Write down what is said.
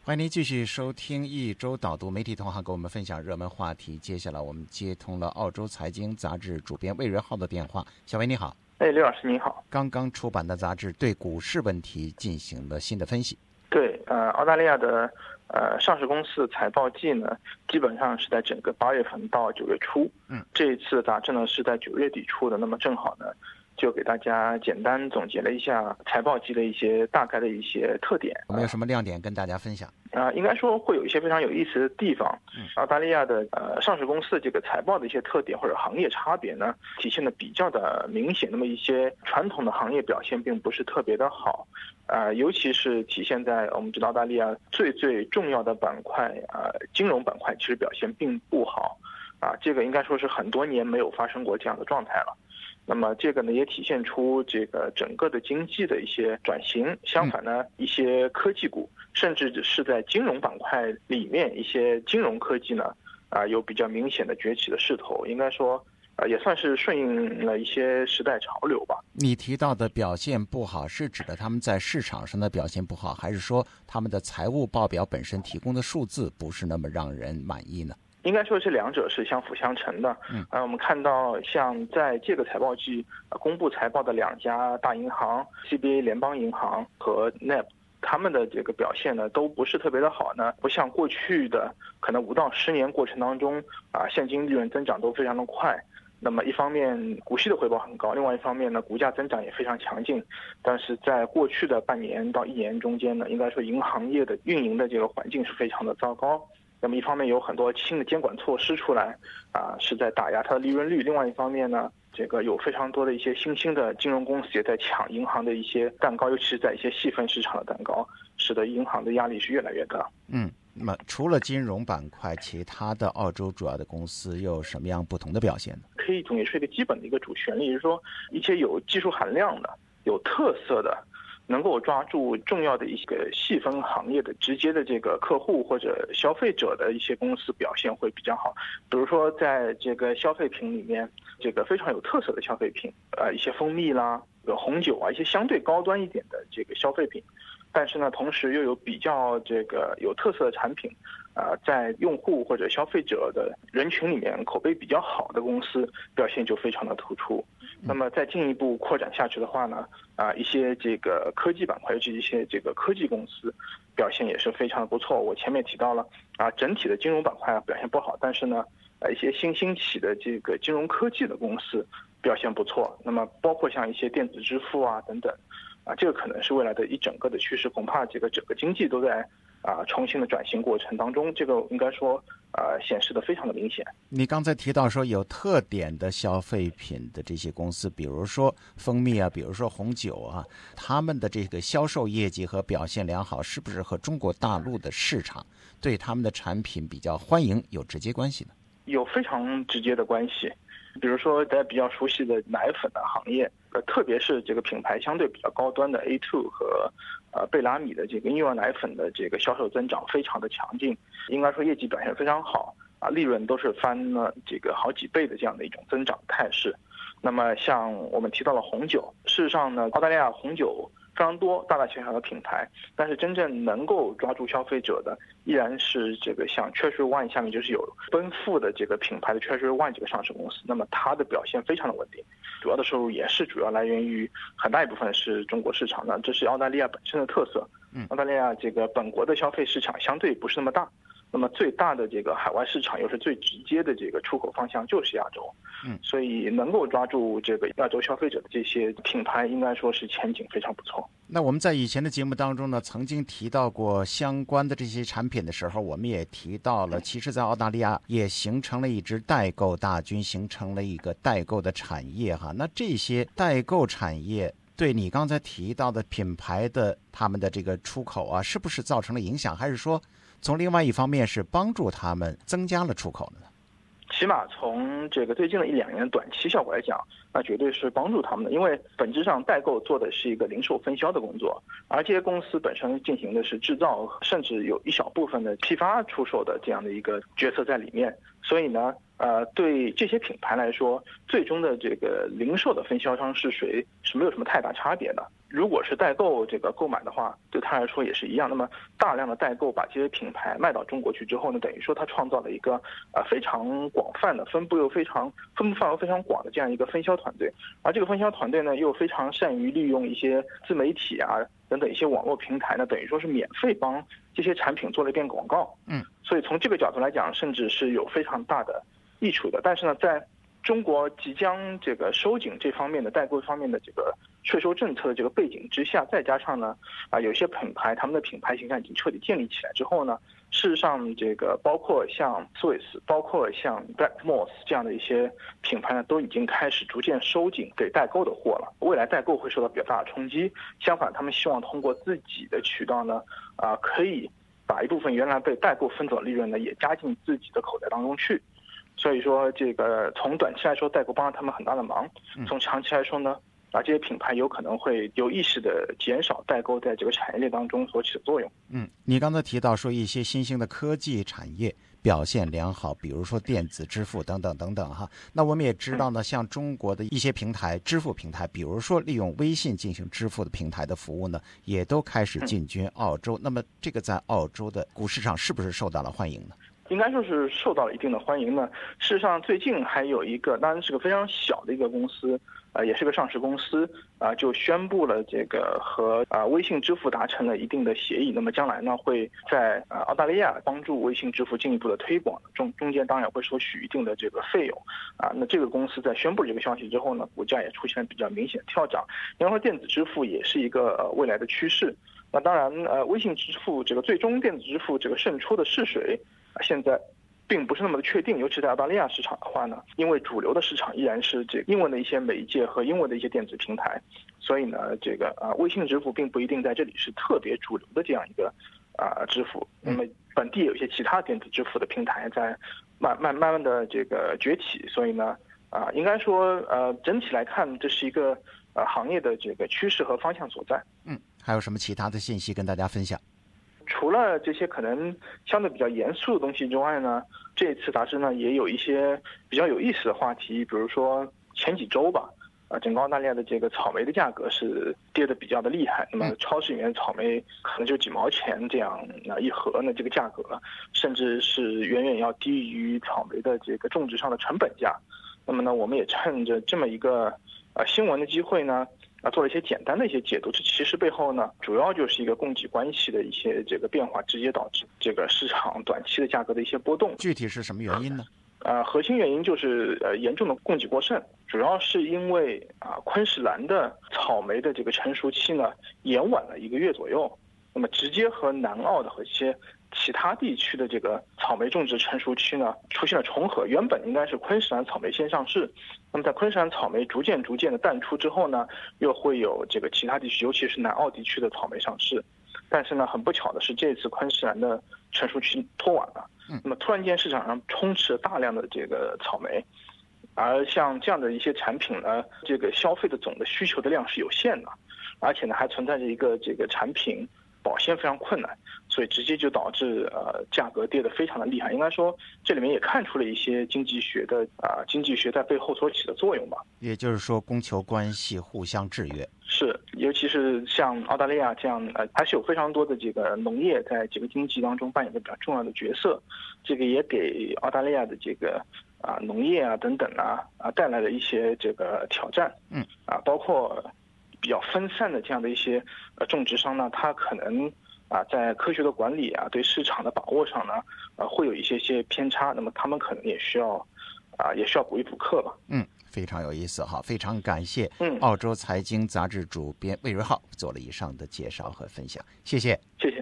欢迎您继续收听一周导读，媒体同行给我们分享热门话题。接下来我们接通了澳洲财经杂志主编魏仁浩的电话。小魏你好。 刘老师您好。 刚刚出版的杂志对股市问题进行了新的分析。 对，澳大利亚的上市公司财报季呢，基本上是在整个8月份到9月初。这一次杂志呢是在9月底出的，那么正好呢，就给大家简单总结了一下财报季的一些大概的一些特点。 有没有什么亮点跟大家分享？ 应该说会有一些非常有意思的地方。澳大利亚的上市公司的这个财报的一些特点或者行业差别呢，体现的比较的明显。那么一些传统的行业表现并不是特别的好，尤其是体现在我们知道澳大利亚最重要的板块金融板块其实表现并不好这个应该说是很多年没有发生过这样的状态了。那么这个呢也体现出这个整个的经济的一些转型。相反呢，一些科技股甚至是在金融板块里面一些金融科技呢有比较明显的崛起的势头，应该说也算是顺应了一些时代潮流吧。 你提到的表现不好是指的他们在市场上的表现不好，还是说他们的财务报表本身提供的数字不是那么让人满意呢？ 应该说这两者是相辅相成的。我们看到像在这个财报季公布财报的2家大银行 CBA 联邦银行和 NAB， 他们的这个表现呢都不是特别的好呢，不像过去的可能5到10年过程当中现金利润增长都非常的快。那么一方面股息的回报很高，另外一方面呢股价增长也非常强劲。但是在过去的半年到1年中间呢，应该说银行业的运营的这个环境是非常的糟糕。那么一方面有很多新的监管措施出来是在打压它的利润率，另外一方面呢，这个有非常多的一些新兴的金融公司也在抢银行的一些蛋糕，尤其是在一些细分市场的蛋糕，使得银行的压力是越来越大。 那么除了金融板块，其他的澳洲主要的公司又有什么样不同的表现呢？ 可以总结出一个基本的一个主旋律，就是说一些有技术含量的、有特色的，能够抓住重要的一个细分行业的直接的这个客户或者消费者的一些公司表现会比较好。比如说在这个消费品里面，这个非常有特色的消费品，一些蜂蜜啦、红酒一些相对高端一点的这个消费品，但是呢，同时又有比较这个有特色的产品，在用户或者消费者的人群里面口碑比较好的公司表现就非常的突出。那么再进一步扩展下去的话呢，一些这个科技板块，尤其一些这个科技公司表现也是非常的不错。我前面提到了整体的金融板块表现不好，但是呢，一些新兴起的这个金融科技的公司表现不错。那么包括像一些电子支付等等，这个可能是未来的一整个的趋势，恐怕这个整个经济都在重新的转型过程当中，这个应该说显示的非常的明显。 你刚才提到说有特点的消费品的这些公司，比如说蜂蜜比如说红酒他们的这个销售业绩和表现良好，是不是和中国大陆的市场对他们的产品比较欢迎有直接关系呢？ 有非常直接的关系。比如说大家比较熟悉的奶粉的行业，特别是这个品牌相对比较高端的 A2 和贝拉米的这个婴幼儿奶粉的这个销售增长非常的强劲，应该说业绩表现非常好利润都是翻了这个好几倍的这样的一种增长态势。那么像我们提到了红酒，事实上呢，澳大利亚红酒非常多大大小小的品牌，但是真正能够抓住消费者的依然是这个像 Treasury Wine 下面就是有奔富的这个品牌的 Treasury Wine 这个上市公司，那么它的表现非常的稳定，主要的收入也是主要来源于很大一部分是中国市场的，这是澳大利亚本身的特色。澳大利亚这个本国的消费市场相对不是那么大，那么最大的这个海外市场又是最直接的这个出口方向就是亚洲，所以能够抓住这个亚洲消费者的这些品牌，应该说是前景非常不错。 那我们在以前的节目当中呢，曾经提到过相关的这些产品的时候，我们也提到了，其实在澳大利亚也形成了一支代购大军，形成了一个代购的产业那这些代购产业对你刚才提到的品牌的他们的这个出口是不是造成了影响，还是说从另外一方面是帮助他们增加了出口呢？ 起码从这个最近的1-2年的短期效果来讲，那绝对是帮助他们的，因为本质上代购做的是一个零售分销的工作，而这些公司本身进行的是制造，甚至有一小部分的批发出售的这样的一个角色在里面。所以呢，对这些品牌来说，最终的这个零售的分销商是谁是没有什么太大差别的。 如果是代购这个购买的话，对他来说也是一样。那么大量的代购把这些品牌卖到中国去之后呢，等于说他创造了一个非常广泛的分布范围非常广的这样一个分销团队，而这个分销团队呢又非常善于利用一些自媒体啊等等一些网络平台呢，等于说是免费帮这些产品做了一遍广告。所以从这个角度来讲，甚至是有非常大的益处的。但是呢，在中国即将这个收紧这方面的代购方面的这个税收政策的这个背景之下，再加上呢，有些品牌他们的品牌形象已经彻底建立起来之后呢，事实上这个包括像 Swiss， 包括像 Black Moss 这样的一些品牌呢，都已经开始逐渐收紧给代购的货了。未来代购会受到比较大的冲击，相反，他们希望通过自己的渠道呢，可以把一部分原来被代购分走的利润呢，也加进自己的口袋当中去。所以说，这个从短期来说，代购帮了他们很大的忙；从长期来说呢，这些品牌有可能会有意识的减少代购在这个产业链当中所起的作用。 你刚才提到说一些新兴的科技产业表现良好，比如说电子支付等等等等哈。那我们也知道呢，像中国的一些平台，支付平台，比如说利用微信进行支付的平台的服务呢，也都开始进军澳洲。那么这个在澳洲的股市上是不是受到了欢迎呢？ 应该说是受到了一定的欢迎呢。事实上，最近还有一个，当然是个非常小的一个公司，也是个上市公司，就宣布了这个和微信支付达成了一定的协议。那么将来呢，会在澳大利亚帮助微信支付进一步的推广，中间当然会收取一定的这个费用。那这个公司在宣布这个消息之后呢，股价也出现了比较明显的跳涨。因为说电子支付也是一个未来的趋势。那当然，微信支付这个最终电子支付这个胜出的是谁？现在并不是那么的确定，尤其在澳大利亚市场的话呢，因为主流的市场依然是这个英文的一些媒介和英文的一些电子平台，所以呢，这个微信支付并不一定在这里是特别主流的这样一个支付。那么本地有一些其他电子支付的平台在慢慢的这个崛起，所以呢，应该说整体来看，这是一个行业的这个趋势和方向所在。 还有什么其他的信息跟大家分享？ 除了这些可能相对比较严肃的东西之外呢，这次杂志呢也有一些比较有意思的话题，比如说前几周吧，整个澳大利亚的这个草莓的价格是跌得比较的厉害，那么超市里面草莓可能就几毛钱这样一盒呢，这个价格甚至是远远要低于草莓的这个种植上的成本价。那么呢，我们也趁着这么一个新闻的机会呢，做了一些简单的一些解读。这其实背后呢，主要就是一个供给关系的一些这个变化，直接导致这个市场短期的价格的一些波动。 具体是什么原因呢？ 核心原因就是严重的供给过剩，主要是因为昆士兰的草莓的这个成熟期呢延晚了1个月左右，那么直接和南澳的和一些其他地区的这个草莓种植成熟期呢出现了重合。原本应该是昆士兰草莓先上市，那么在昆士兰草莓逐渐的淡出之后呢，又会有这个其他地区，尤其是南澳地区的草莓上市。但是呢，很不巧的是，这次昆士兰的成熟期拖晚了，那么突然间市场上充斥了大量的这个草莓，而像这样的一些产品呢，这个消费的总的需求的量是有限的，而且呢还存在着一个这个产品保鲜非常困难，所以直接就导致价格跌得非常的厉害。应该说这里面也看出了一些经济学在背后所起的作用吧。 也就是说，供求关系互相制约。 是，尤其是像澳大利亚这样，还是有非常多的这个农业在这个经济当中扮演着比较重要的角色，这个也给澳大利亚的这个农业等等带来了一些这个挑战。包括比较分散的这样的一些种植商呢，他可能在科学的管理对市场的把握上呢，会有一些偏差，那么他们可能也需要补一补课吧。 非常有意思哈，非常感谢澳洲财经杂志主编魏瑞浩做了以上的介绍和分享，谢谢。 谢谢。